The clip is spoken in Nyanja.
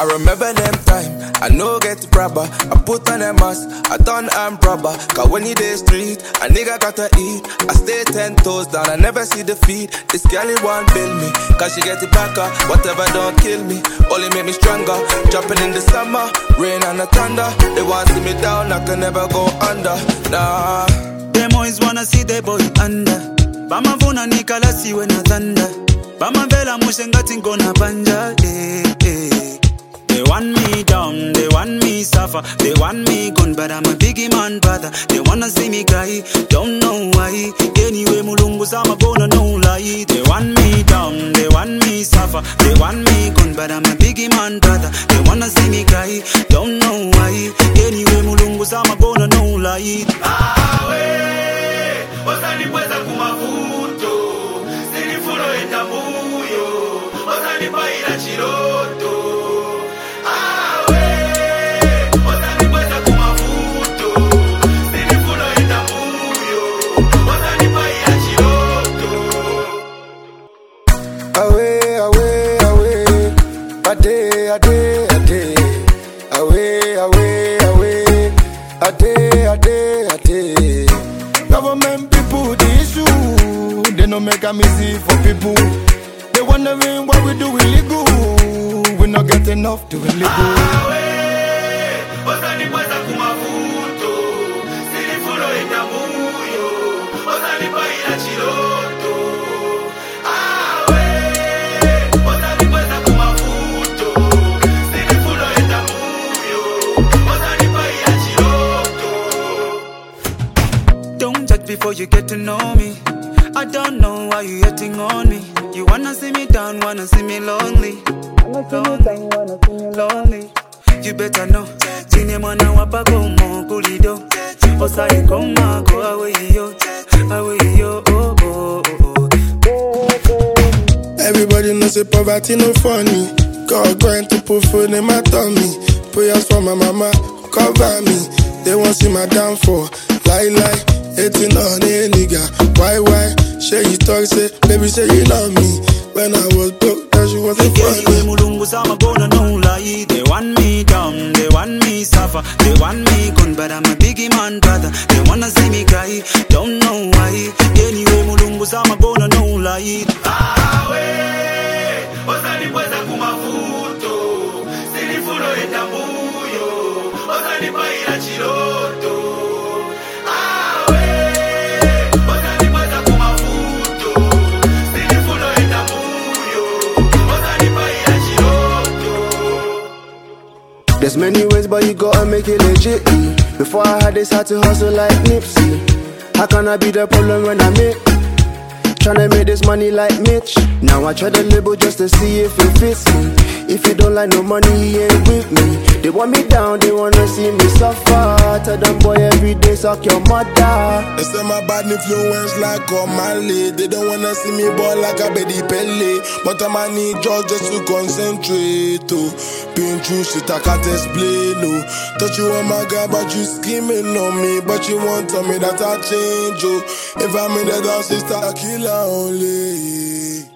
I remember them time, I no get rubber. I put on a mask, I done arm rubber. Cause when you day street, a nigga gotta eat. I stay 10 toes down, I never see defeat. This girl won't build me, cause she get it back up. Whatever don't kill me, only make me stronger. Jumping in the summer, rain and the thunder. They want to see me down, I can never go under. Nah. Them always wanna see the boy under. Bama vuna nikala siwe na thunder. Bama vela mushengati ngona panja. They want me down, they want me suffer. They want me gone, but I'm a biggie man brother. They wanna see me cry, don't know why. Anyway, mulungu sama bona no lie. They want me down, they want me suffer. They want me gone, but I'm a biggie man brother. They wanna see me cry, don't know why. Anyway, mulungu sama bona no lie. Osani pweza kumavuto, sini funo enda muyo. Osani paira chiroto. Osani pweza kumavuto, sini funo enda muyo. Osani paira chiroto. Away, away, away. Ade, ade, ade. Away, away, away. Ade, ade, ade. Government people, the issue. They don't make a easy for people. They wondering what we do illegal. We not get enough to illegal. Osani pweza kumavuto, sini funo enda muyo. Osani paira chiroto. Osani pweza kumavuto, sini funo enda muyo. Osani paira chiroto. Don't judge before you get to know me. I don't know why you hating on me. You wanna see me down, wanna see me lonely. Lonely. You better know. Chine mwana wapa komo kulido. Osai koma go away yo, oh oh oh. Everybody knows that poverty no funny. God going to put food in my tummy. Prayers for my mama, cover me. They won't see my downfall. Lie, hating on a nigga. Why? Say you talk, say, baby, say you love me. When I was broke, that she wasn't funny. Mulungu sama bona no lie. They want me down, they want me suffer. They want me gone, but I'm a biggie man brother. They wanna see me cry, don't know why. Anyway, mulungu sama bona no lie. Osani pweza kumavuto, sini funo enda muyo. Osani paira chiroto. Osani pweza kumavuto, sini funo enda muyo. Osani paira chiroto. There's many ways, but you gotta make it legit. Before I had this, had to hustle like Nipsey. How can I be the problem when I'm it? Tryna make this money like Mitch. Now I try to label just to see if it fits me. If you don't like no money, he ain't with me. They want me down, they wanna see me suffer. Tell them boy every day suck your mother. They say my bad influence like Omale. They don't wanna see me ball like a Betty Pele. But I might need just to concentrate. Been through shit I can't explain. Thought you were my guy, but you scheming on me. But you won't tell me that I change. If I'm in the dance, it's a killer only.